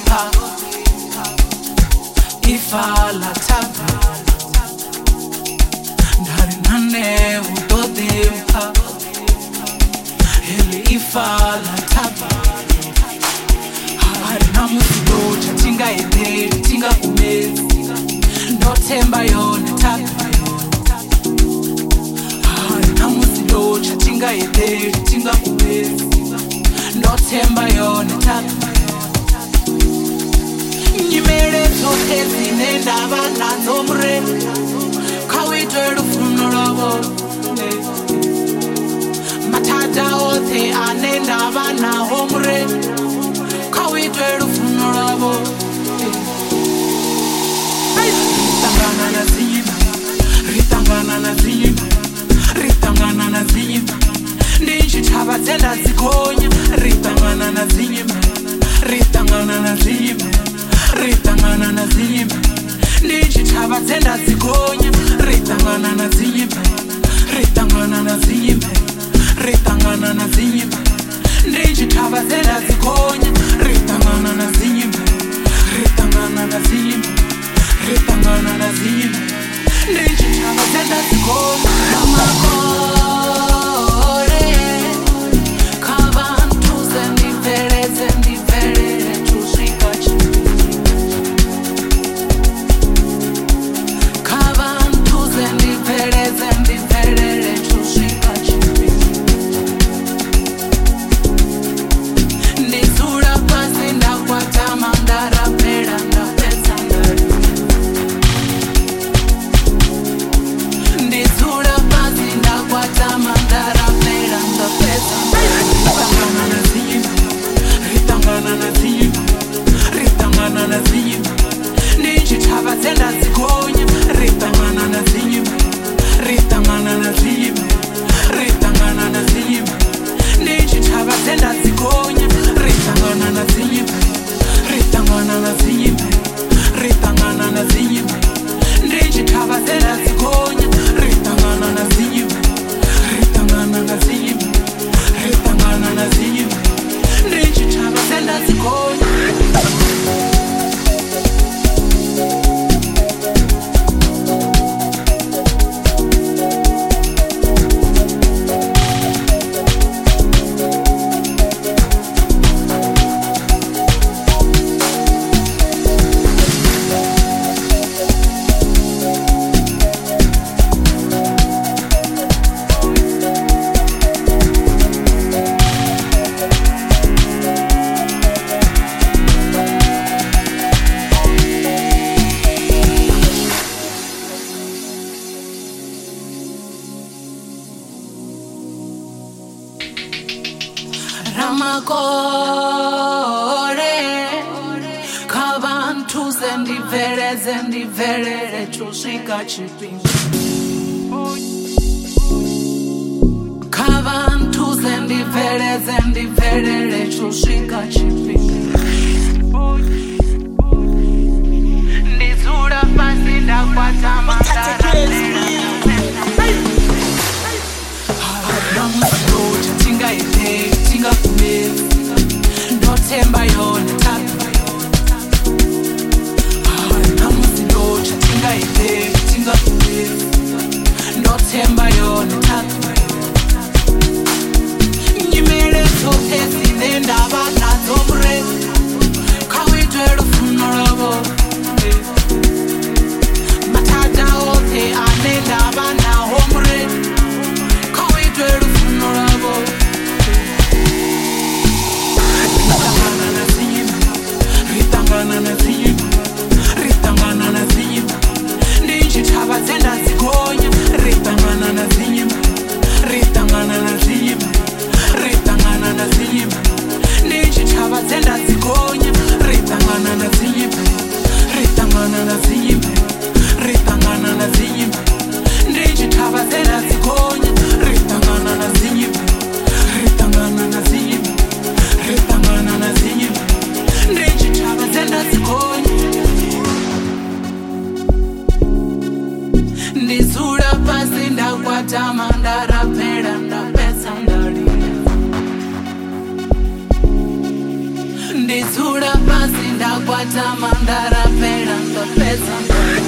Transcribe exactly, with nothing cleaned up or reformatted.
impa ifa la tapa ndari nane udode impa heli ifa la tapa hari namusido chatinga ende tinga kumezi ndotemba yona tapa hari namusido chatinga ende tinga kumezi ndotemba yona tapa nyimele zote zinendaba nazo mre kawitwe lufuno lwabo matata ote anendaba naho mre kawitwe lufuno lwabo ritangana na ziyima ritangana na ziyima ritangana na ziyima ndinchitaba zenda zikonya ritangana na ziyima ritangana na ziyima ritangana na ziyima ndinchitaba zenda zikonya ritangana na ziyima ritangana na ziyima ritangana na ziyima ndinchitaba zenda zikonya ritangana na ziyima ritangana na ziyima ritangana na ziyima ndinchitaba zenda zikonya amakore kabantu zendivere zendivere tushika kabantu zendivere zendivere tushika ndizura pasi ndakwata mandara pera ndapesa ndari ndizura pasi ndakwata mandara pera ndapesa ritangana na ziyima ritangana na ziyima ritangana na ziyima ndinchitaba zenda zikonya ritangana na ziyima ritangana na ziyima ritangana na ziyima ndinchitaba zenda zikonya ritangana na ziyima ritangana na ziyima ritangana na ziyima ndinchitaba zenda zikonya ritangana na ziyima ritangana na ziyima ritangana na ziyima ndinchitaba zenda zikonya ramakore kabantu zendivere zendivere tushika chipinga kabantu zendivere zendivere tushika chipinga ndizura pasi ndakwata mandara tinga ende tinga kumezi ndotemba yona tapa namusindo tinga ende tinga kumezi ndotemba yona tapa nyimele zote zinendaba nazo mre kawitwe lufuno lwabo matata ote anendaba naho mre kawitwe lufuno lwabo ritangana na ziyima ritangana na ziyima ndinchitaba zenda zikonya ritangana na ziyima ritangana na ziyima ritangana na ziyima ndinchitaba zenda zikonya ritangana na ziyima ritangana na ziyima ritangana na ziyima ndinchitaba zenda zikonya ritangana na ziyima ritangana na ziyima ritangana na ziyima ndinchitaba zenda zikonya ndizura pasi ndakwata mandara pera ndapesa ndari ndizura pasi pasi ndakwata mandarapera ndopedza